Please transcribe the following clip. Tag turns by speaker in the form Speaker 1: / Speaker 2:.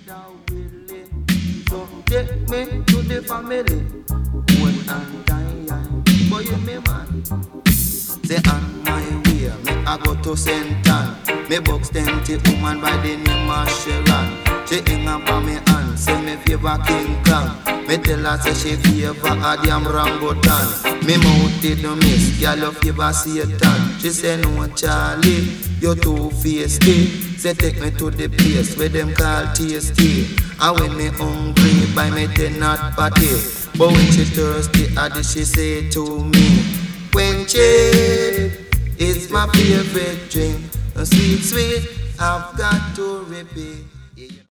Speaker 1: thou willing. So take me to the family. One and die, boy, you me man. Say on my way, me I go to Sentan. Me box them to woman by the name of Sharon. She hang up on me hand, say me favor King Kong. Me tell her say she favor a damn rambutan. Me mouth did no miss, girl you favor Satan. She say no Charlie, you two-faced. Say take me to the place where them call tasty. And when me hungry, buy me tenant party. But when she thirsty, how did she say to me? Quenching is my favorite drink. Sweet, sweet, I've got to repeat.